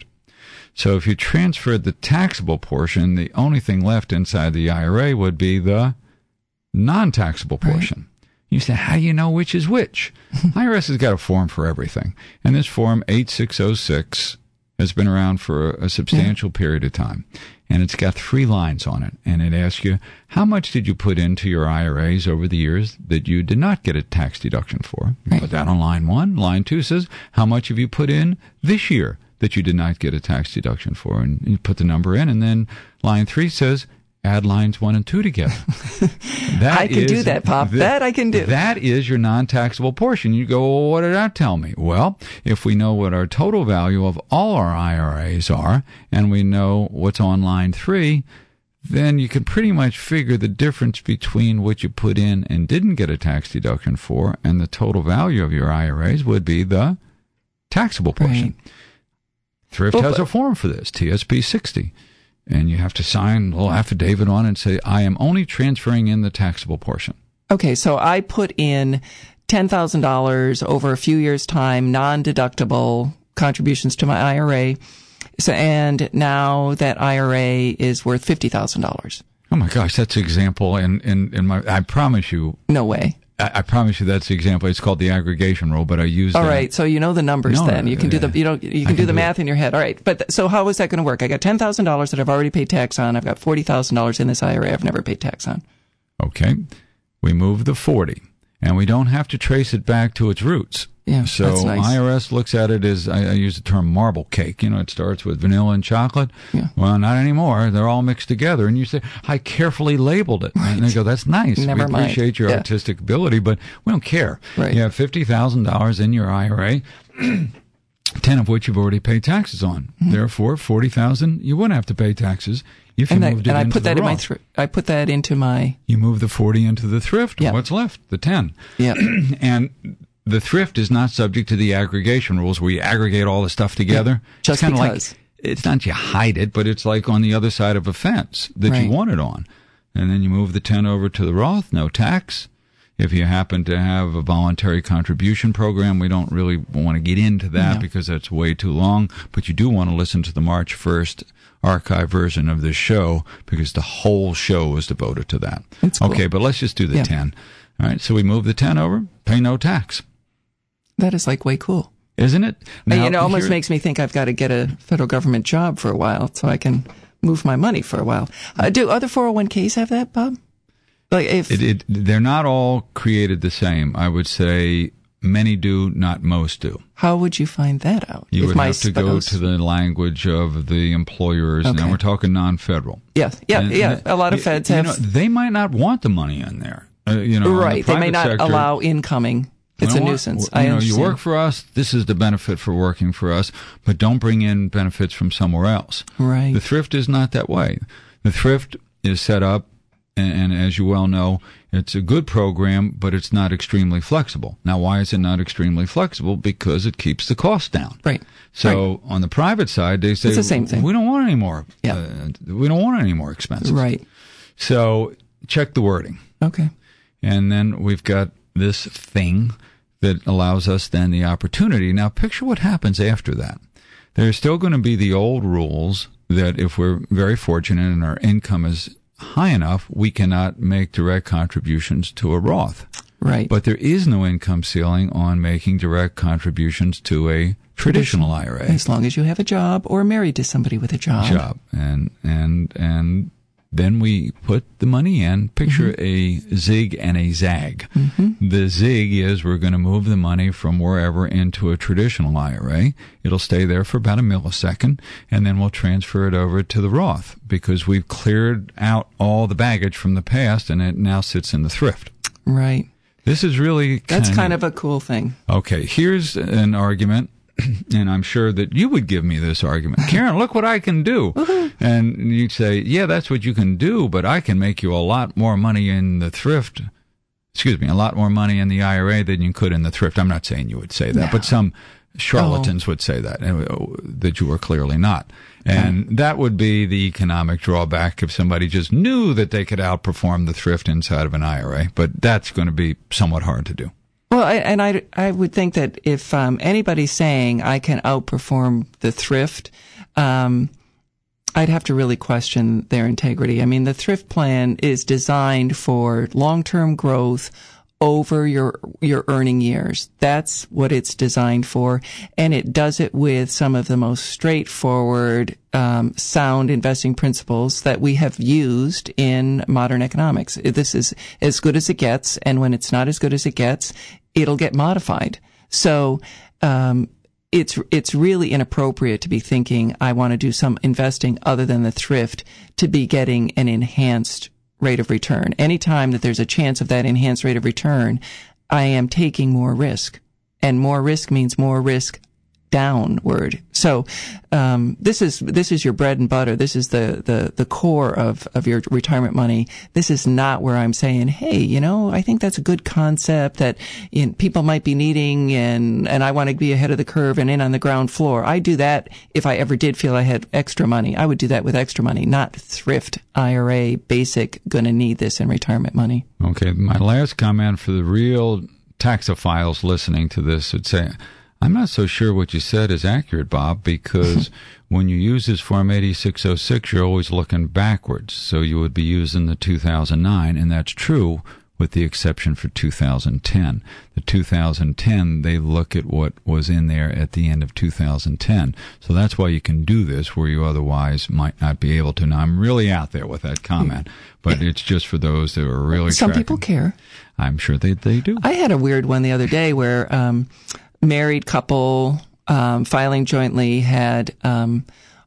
So if you transferred the taxable portion, the only thing left inside the I R A would be the non-taxable portion. Right. You say, how do you know which is which? I R S has got a form for everything. And this form eight six oh six has been around for a substantial yeah. period of time. And it's got three lines on it. And it asks you, how much did you put into your I R As over the years that you did not get a tax deduction for? You right. put that on line one. Line two says, how much have you put in this year that you did not get a tax deduction for? And you put the number in. And then line three says, add lines one and two together. That I can is, do that, Pop. The, that I can do. That is your non-taxable portion. You go, well, what did that tell me? Well, if we know what our total value of all our I R As are, and we know what's on line three, then you can pretty much figure the difference between what you put in and didn't get a tax deduction for, and the total value of your I R As would be the taxable portion. Right. Thrift well, has but, a form for this, T S P sixty. And you have to sign a little affidavit on it and say, I am only transferring in the taxable portion. Okay, so I put in ten thousand dollars over a few years' time, non-deductible contributions to my I R A. So, and now that I R A is worth fifty thousand dollars. Oh, my gosh, that's an example. In, in, in my, I promise you. No way. I, I promise you that's the example. It's called the aggregation rule, but I use All that. right, so you know the numbers no, then. You can do the you know you can, can do the do math it. in your head. All right, but th- so how is that going to work? I got ten thousand dollars that I've already paid tax on. I've got forty thousand dollars in this I R A I've never paid tax on. Okay, we move the forty, and we don't have to trace it back to its roots. Yeah, so that's nice. I R S looks at it as, I, I use the term marble cake. You know, it starts with vanilla and chocolate. Yeah. Well, not anymore. They're all mixed together. And you say, I carefully labeled it. Right. And they go, that's nice. Never we mind. appreciate your yeah. artistic ability, but we don't care. Right. You have fifty thousand dollars in your I R A, ten of which you've already paid taxes on. Mm-hmm. Therefore, forty thousand dollars, you wouldn't have to pay taxes if you and moved I, it and into I put the that Roth. in my thr- I put that into my... You move the forty into the Thrift. Yeah. What's left? The ten. Yeah. And the Thrift is not subject to the aggregation rules where you aggregate all the stuff together. Yeah, just it's because. Like, it's not you hide it, but it's like on the other side of a fence that right. you want it on. And then you move the ten over to the Roth, no tax. If you happen to have a voluntary contribution program, we don't really want to get into that no. because that's way too long. But you do want to listen to the March first archive version of this show because the whole show is devoted to that. That's cool. Okay, but let's just do the yeah. ten. All right, so we move the ten over, pay no tax. That is like way cool. Isn't it? Now, it almost here, makes me think I've got to get a federal government job for a while so I can move my money for a while. Uh, do other four oh one k's have that, Bob? Like if it, it, they're not all created the same. I would say many do, not most do. How would you find that out? You if would my have to spouse... go to the language of the employers. Okay. Now we're talking non-federal. Yes, yeah, and, yeah. A lot of feds you have. Know, they might not want the money in there. Uh, you know, right. The they may not sector, allow incoming. It's a want, nuisance. You I know, understand. you work for us. This is the benefit for working for us, but don't bring in benefits from somewhere else. Right. The Thrift is not that way. The Thrift is set up, and, and as you well know, it's a good program, but it's not extremely flexible. Now, why is it not extremely flexible? Because it keeps the cost down. Right. So right. on the private side, they say it's the same thing. We don't want any more. Yeah. Uh, we don't want any more expenses. Right. So check the wording. Okay. And then we've got this thing that allows us then the opportunity. Now, picture what happens after that. There's still going to be the old rules that if we're very fortunate and our income is high enough, we cannot make direct contributions to a Roth. Right. But there is no income ceiling on making direct contributions to a traditional I R A. As long as you have a job or are married to somebody with a job. Job. And, and, and, then we put the money in. Picture mm-hmm. a zig and a zag. Mm-hmm. The zig is we're going to move the money from wherever into a traditional I R A. It'll stay there for about a millisecond, and then we'll transfer it over to the Roth because we've cleared out all the baggage from the past, and it now sits in the Thrift. Right. This is really kind That's kind of, of a cool thing. Okay, here's an argument. And I'm sure that you would give me this argument. Karen, look what I can do. And you'd say, yeah, that's what you can do, but I can make you a lot more money in the Thrift. Excuse me, a lot more money in the I R A than you could in the Thrift. I'm not saying you would say that, no. but some Charlatans Oh. would say that, that you were clearly not. And that would be the economic drawback if somebody just knew that they could outperform the thrift inside of an I R A. But that's going to be somewhat hard to do. Well, I, and I, I would think that if um, anybody's saying I can outperform the thrift, um, I'd have to really question their integrity. I mean, the thrift plan is designed for long-term growth over your your earning years. That's what it's designed for, and it does it with some of the most straightforward, um, sound investing principles that we have used in modern economics. This is as good as it gets, and when it's not as good as it gets, it'll get modified. So um, it's it's really inappropriate to be thinking I want to do some investing other than the thrift to be getting an enhanced rate of return. Anytime that there's a chance of that enhanced rate of return, I am taking more risk. And more risk means more risk downward. So um, this is this is your bread and butter. This is the, the, the core of, of your retirement money. This is not where I'm saying, hey, you know, I think that's a good concept that you know, people might be needing, and, and I want to be ahead of the curve and in on the ground floor. I do that if I ever did feel I had extra money. I would do that with extra money, not thrift, I R A, basic, gonna need this in retirement money. Okay, my last comment for the real taxophiles listening to this would say, I'm not so sure what you said is accurate, Bob, because when you use this Form eighty-six oh six, you're always looking backwards. So you would be using the two thousand nine, and that's true with the exception for two thousand ten. The two thousand ten, they look at what was in there at the end of two thousand ten. So that's why you can do this where you otherwise might not be able to. Now, I'm really out there with that comment, but it's just for those that are really Some tracking. people care. I'm sure they, they do. I had a weird one the other day where um married couple um, filing jointly had um,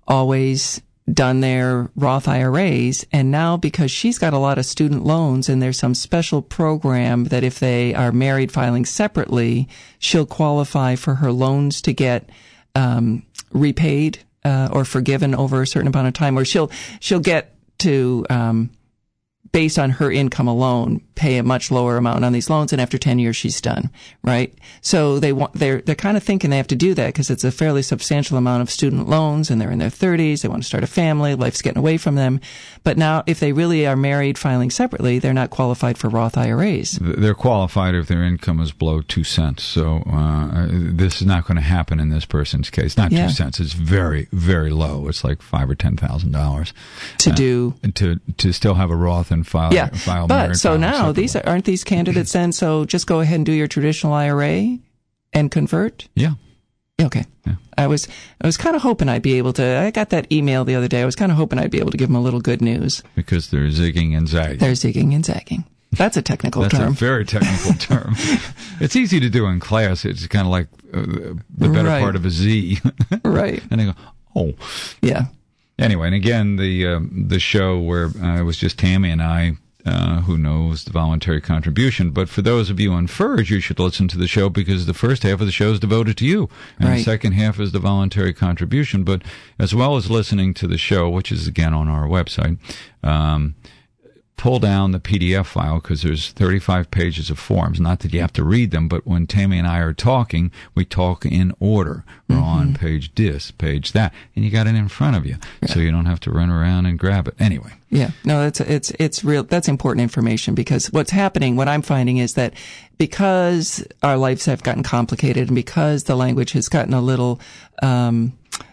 always done their Roth I R As, and now because she's got a lot of student loans and there's some special program that if they are married filing separately, she'll qualify for her loans to get um, repaid uh, or forgiven over a certain amount of time, or she'll she'll get to um, based on her income alone, pay a much lower amount on these loans, and after ten years she's done, right? So they want, they're, they're kind of thinking they have to do that because it's a fairly substantial amount of student loans and they're in their thirties, they want to start a family, life's getting away from them. But now if they really are married filing separately, they're not qualified for Roth I R As. They're qualified if their income is below two cents. So uh, this is not going to happen in this person's case. Not Yeah. two cents. It's very, very low. It's like five or ten thousand dollars To do to to still have a Roth and file. Yeah, file but married so filing now separately. these are, aren't these candidates then? So just go ahead and do your traditional I R A and convert. Yeah. Okay. Yeah. I was I was kind of hoping I'd be able to. I got that email the other day. I was kind of hoping I'd be able to give them a little good news. Because they're zigging and zagging. They're zigging and zagging. That's a technical That's term. a very technical term. It's easy to do in class. It's kind of like uh, the better Right. part of a Z. Right. And they go, oh. Yeah. Anyway, and again, the um, the show where uh, it was just Tammy and I, uh, who knows the voluntary contribution. But for those of you on F E R S, you should listen to the show because the first half of the show is devoted to you, and Right. the second half is the voluntary contribution. But as well as listening to the show, which is again on our website, um, pull down the P D F file because there's thirty-five pages of forms. Not that you have to read them, but when Tammy and I are talking, we talk in order. We're Mm-hmm. on page this, page that, and you got it in front of you, so you don't have to run around and grab it. Anyway. Yeah, no, that's it's it's real. That's important information because what's happening, what I'm finding is that because our lives have gotten complicated and because the language has gotten a little um,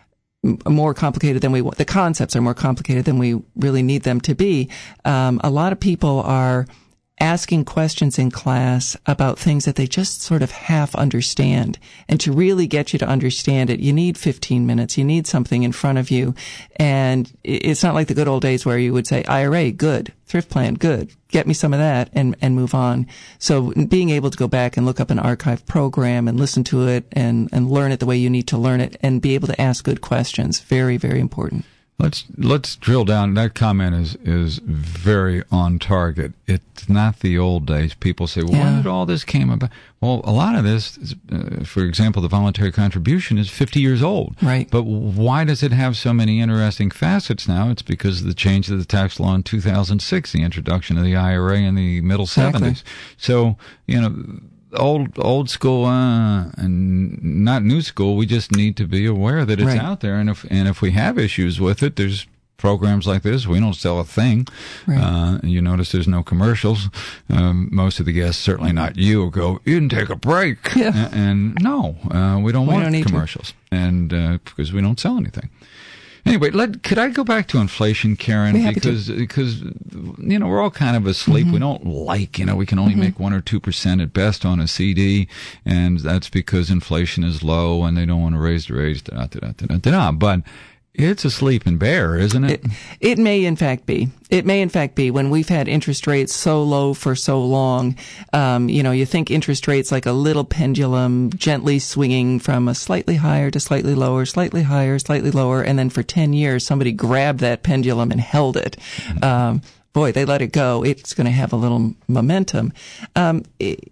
m- more complicated than we want, the concepts are more complicated than we really need them to be. Um, a lot of people are asking questions in class about things that they just sort of half understand. And to really get you to understand it, you need fifteen minutes. You need something in front of you. And it's not like the good old days where you would say, I R A, good. Thrift plan, good. Get me some of that and, and move on. So being able to go back and look up an archive program and listen to it and, and learn it the way you need to learn it and be able to ask good questions. Very, very important. Let's let's drill down. That comment is is very on target. It's not the old days. People say, well, Yeah. when did all this came about? Well, a lot of this, is, uh, for example, the voluntary contribution is fifty years old. Right. But why does it have so many interesting facets now? It's because of the change of the tax law in two thousand six, the introduction of the I R A in the middle Exactly. seventies. So, you know, old old school uh, and not new school. We just need to be aware that it's Right. out there, and if and if we have issues with it, there's programs like this. We don't sell a thing. Right. Uh, you notice there's no commercials. Um, most of the guests, certainly not you, go, you can take a break. Yeah. And, and no, uh, we don't We want don't need to. commercials, and uh, because we don't sell anything. Anyway, let, could I go back to inflation, Karen? Be happy to. Because, because, you know, we're all kind of asleep. Mm-hmm. We don't like, you know, we can only mm-hmm. make one or two percent at best on a C D, and that's because inflation is low and they don't want to raise the rates, da, da, da, da, da, da. But it's a sleeping bear, isn't it? it? It may, in fact, be. It may, in fact, be. When we've had interest rates so low for so long, um, you know, you think interest rates like a little pendulum gently swinging from a slightly higher to slightly lower, slightly higher, slightly lower, and then for ten years somebody grabbed that pendulum and held it. Mm-hmm. Um, boy, they let it go. It's going to have a little momentum. Um, it,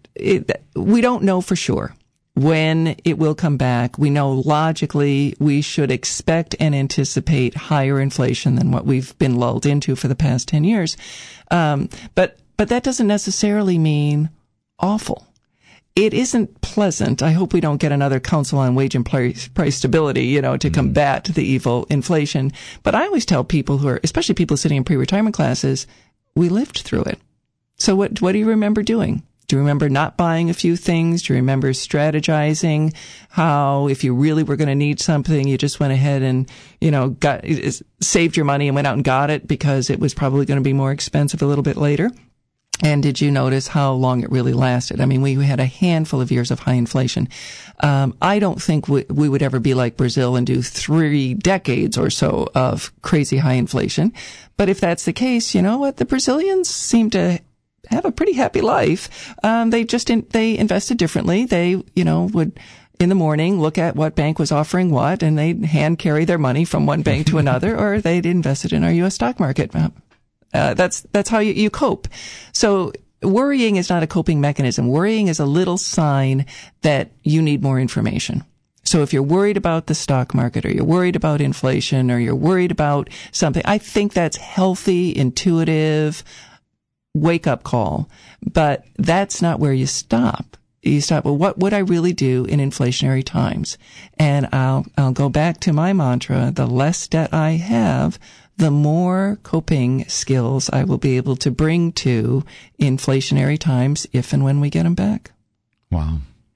it, we don't know for sure when it will come back. We know logically we should expect and anticipate higher inflation than what we've been lulled into for the past ten years. Um, but, but that doesn't necessarily mean awful. It isn't pleasant. I hope we don't get another Council on Wage and Price, price Stability, you know, to mm. combat the evil inflation. But I always tell people who are, especially people sitting in pre-retirement classes, we lived through it. So what, what do you remember doing? Do you remember not buying a few things? Do you remember strategizing how if you really were going to need something, you just went ahead and, you know, got saved your money and went out and got it because it was probably going to be more expensive a little bit later? And did you notice how long it really lasted? I mean, we had a handful of years of high inflation. Um, I don't think we, we would ever be like Brazil and do three decades or so of crazy high inflation. But if that's the case, you know what? The Brazilians seem to have a pretty happy life. Um, they just, in, they invested differently. They, you know, would in the morning look at what bank was offering what, and they'd hand carry their money from one bank to another, or they'd invested in our U S stock market. Uh, that's, that's how you, you cope. So worrying is not a coping mechanism. Worrying is a little sign that you need more information. So if you're worried about the stock market, or you're worried about inflation, or you're worried about something, I think that's healthy, intuitive, wake up call, but that's not where you stop. You stop, well, what would I really do in inflationary times? And I'll, I'll go back to my mantra, the less debt I have, the more coping skills I will be able to bring to inflationary times if and when we get them back. Wow.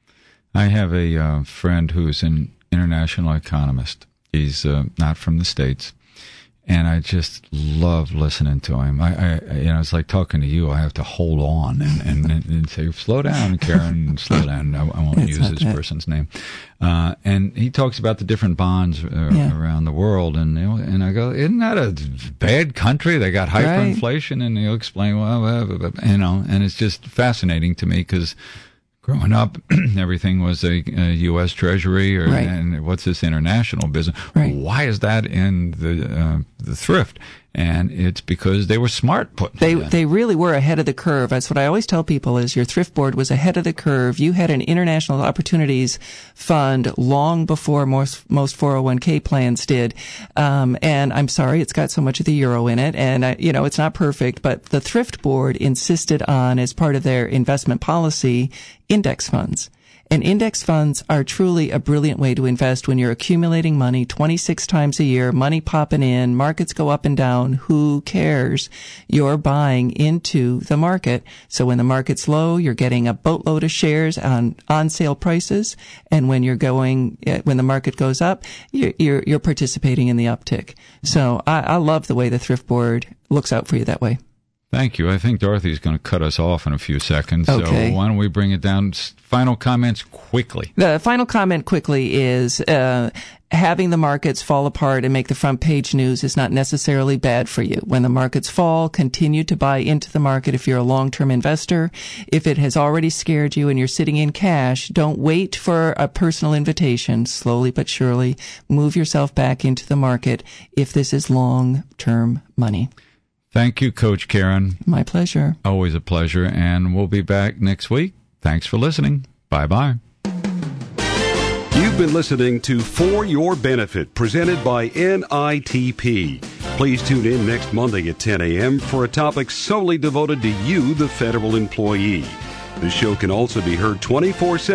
I have a uh, friend who's an international economist. He's uh, not from the States. And I just love listening to him. I, I, you know, it's like talking to you. I have to hold on and, and, and say, slow down, Karen, slow down. I, I won't it's use this that. person's name. Uh, and he talks about the different bonds uh, yeah. around the world. And, you know, and I go, isn't that a bad country? They got hyperinflation. Right. And he'll explain, well, blah, blah, blah, you know, and it's just fascinating to me because growing up, everything was a, a U S Treasury, or right. and what's this international business? Right. Why is that in the uh, the thrift? And it's because they were smart putting They it in. they really were ahead of the curve. That's what I always tell people: is your thrift board was ahead of the curve. You had an international opportunities fund long before most most four oh one k plans did. Um, and I'm sorry, it's got so much of the euro in it, and I, you know it's not perfect. But the thrift board insisted on, as part of their investment policy, index funds. And index funds are truly a brilliant way to invest when you're accumulating money twenty-six times a year, money popping in, markets go up and down. Who cares? You're buying into the market. So when the market's low, you're getting a boatload of shares on on sale prices. And when you're going, when the market goes up, you're, you're, you're participating in the uptick. So I, I love the way the thrift board looks out for you that way. Thank you. I think Dorothy's going to cut us off in a few seconds. Okay. So why don't we bring it down? Final comments quickly. The final comment quickly is uh, having the markets fall apart and make the front page news is not necessarily bad for you. When the markets fall, continue to buy into the market if you're a long-term investor. If it has already scared you and you're sitting in cash, don't wait for a personal invitation. Slowly but surely move yourself back into the market if this is long-term money. Thank you, Coach Karen. My pleasure. Always a pleasure, and we'll be back next week. Thanks for listening. Bye-bye. You've been listening to For Your Benefit, presented by N I T P. Please tune in next Monday at ten a.m. for a topic solely devoted to you, the federal employee. This show can also be heard twenty-four seven